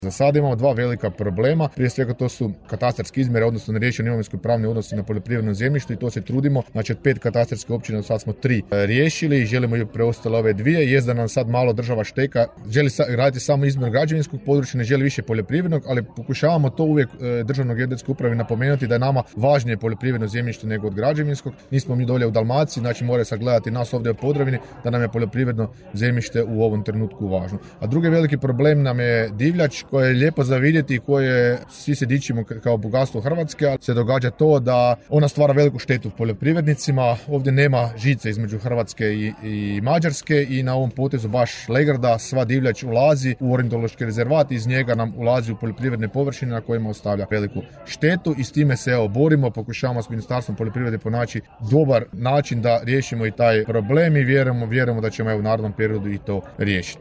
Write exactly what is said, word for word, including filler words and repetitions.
Za sada imamo dva velika problema, prije svega to su katastarske izmjere, odnosno neriješeni imovinsko-pravni odnosi na poljoprivrednom zemljištu i to se trudimo. Znači od pet katastarskih općina do sad smo tri riješili i želimo i preostale ove dvije. Jest da nam sad malo država šteka, želi raditi samo izmjeru građevinskog područja, ne želi više poljoprivrednog, ali pokušavamo to uvijek Državnoj geodetskoj upravi napomenuti da je nama važnije poljoprivredno zemljište nego od građevinskog. Nismo mi dolje u Dalmaciji, znači moraju sagledati nas ovdje u Podravini da nam je poljoprivredno zemljište u ovom trenutku važno. A drugi veliki problem nam je divljač, koje je lijepo za vidjeti i koje svi se dičimo kao bogatstvo Hrvatske, ali se događa to da ona stvara veliku štetu poljoprivrednicima. Ovdje nema žice između Hrvatske i, i Mađarske i na ovom potezu baš Legrada sva divljač ulazi u ornitološki rezervat, iz njega nam ulazi u poljoprivredne površine na kojima ostavlja veliku štetu i s time se evo borimo, pokušavamo s Ministarstvom poljoprivrede pronaći dobar način da riješimo i taj problem i vjerujemo, vjerujemo da ćemo evo u narednom periodu i to riješiti.